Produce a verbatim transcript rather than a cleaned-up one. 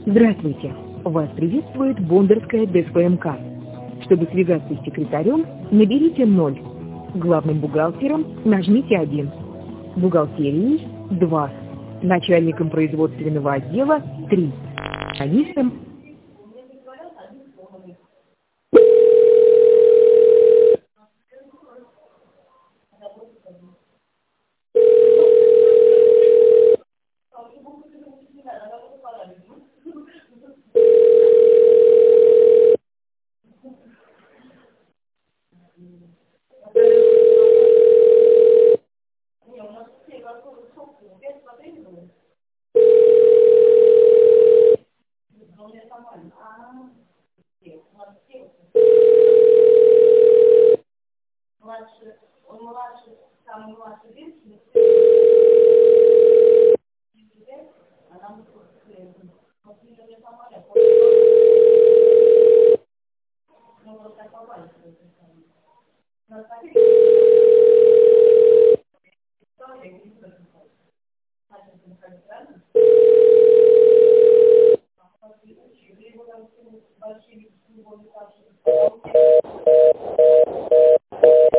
Здравствуйте! Вас приветствует Бондарская ДСПМК. Чтобы связаться с секретарем, наберите ноль. Главным бухгалтером нажмите один. Бухгалтерией два. Начальником производственного отдела три. Специалистом